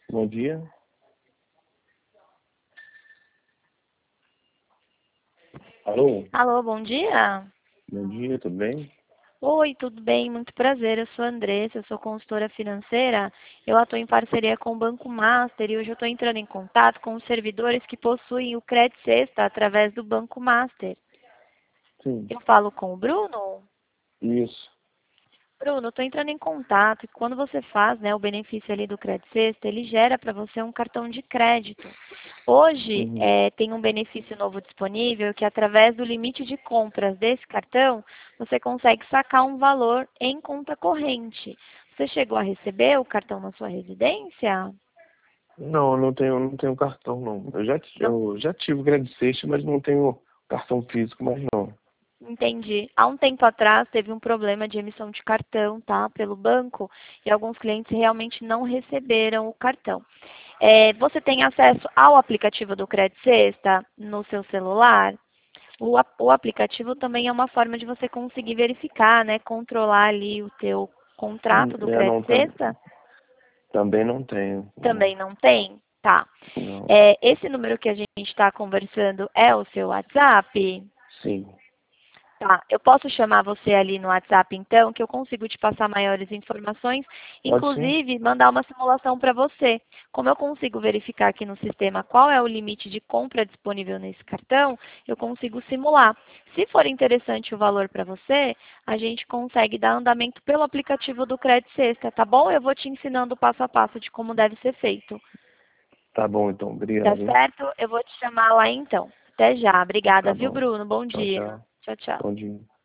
Bom dia. Alô? Alô, bom dia. Bom dia, tudo bem? Oi, tudo bem? Muito prazer. Eu sou a Andressa, eu sou consultora financeira. Eu atuo em parceria com o Banco Master e hoje eu estou entrando em contato com os servidores que possuem o Credit Sexta através do Banco Master. Sim, Eu falo com o Bruno. isso. Bruno, estou entrando em contato e quando você faz, o benefício ali do Credit Sexta, ele gera para você um cartão de crédito. Hoje Uhum. tem um benefício novo disponível que através do limite de compras desse cartão, você consegue sacar um valor em conta corrente. Você chegou a receber o cartão na sua residência? Não, eu não tenho cartão, não. Não. Eu já tive o Credit Sexta, mas não tenho cartão físico mais não. Entendi. Há um tempo atrás teve um problema de emissão de cartão, tá, pelo banco, e alguns clientes realmente não receberam o cartão. Você tem acesso ao aplicativo do Credit Sexta no seu celular? O aplicativo também é uma forma de você conseguir verificar, controlar ali o teu contrato do É, Credit não, Sexta. também não tenho. Também não tem? Tá. Não. Esse número que a gente está conversando é o seu WhatsApp? Sim. Tá, eu posso chamar você ali no WhatsApp então, que eu consigo te passar maiores informações, Pode sim? inclusive mandar uma simulação para você. Como eu consigo verificar aqui no sistema qual é o limite de compra disponível nesse cartão, eu consigo simular. Se for interessante o valor para você, a gente consegue dar andamento pelo aplicativo do Credit Sexta, tá bom? Eu vou te ensinando passo a passo de como deve ser feito. Tá bom, então. Tá Obrigado, hein? certo? Eu vou te chamar lá então. Até já. Obrigada, Tá viu, bom. Bruno? Bom Tchau, dia. tchau. Tchau, tchau. Bom dia.